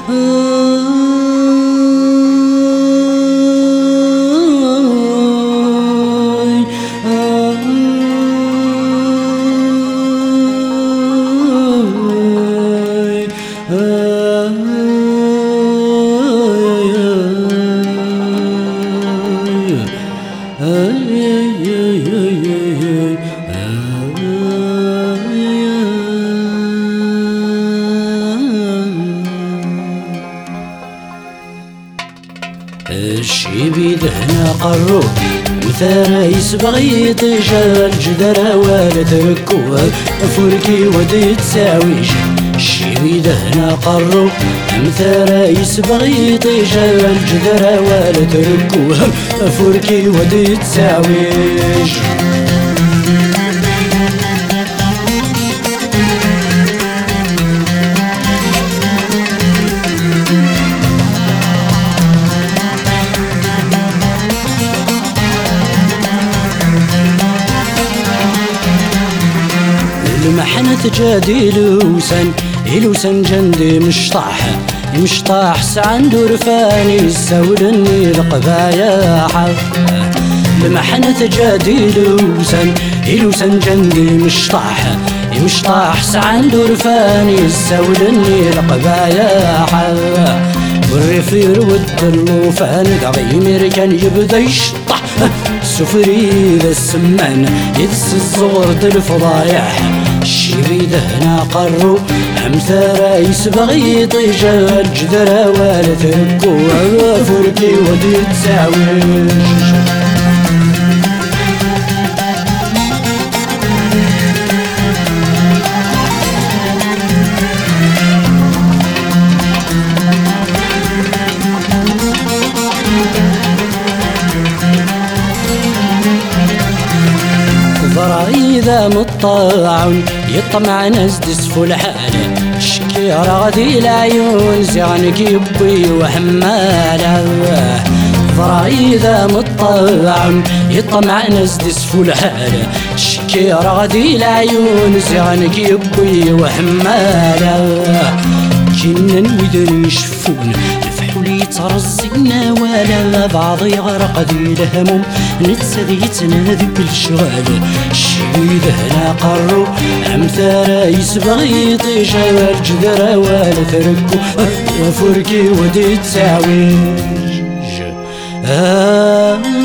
الشيبي دهنا قرو مثال يسبغ يطيجا الجدر ولا تركوها فركي ودي تساويش. الشيبي دهنا قرو مثال يسبغ يطيجا الجدر ولا تركوها فركي ودي تساويش. المحنة تجادي لوسن جندي مشطاح سعندو رفاني السولني القبايا المحنة تجادي لوسن جندي مشطاح سعندو رفاني السولني القبايا والرفير والدلوفان غيمير كان يبدا يشطح سفري ذا السمان يدس الزغر الفضايح. الشيبي دهنا قرو امثال يسبغ يطيجا الجدر ولا تركوها فركي ودي تساويش. إذا مطاعون يطمع ناس دسفو الحالة شكيرة غدي العيون زعنك يبي وحمالة. إذا مطاعون يطمع ناس دسفو الحالة شكيرة غدي العيون زعنك يبي وحمالة. كنا نويدن يشفون الفحول يترزقنا ولا بعض يغرق ذي الهموم نتسذي يتنادي بالشغال. الشيبي دهنا قرو امثال يسبغ يطيجا الجدر ولا تركو فركي ودي تساويش.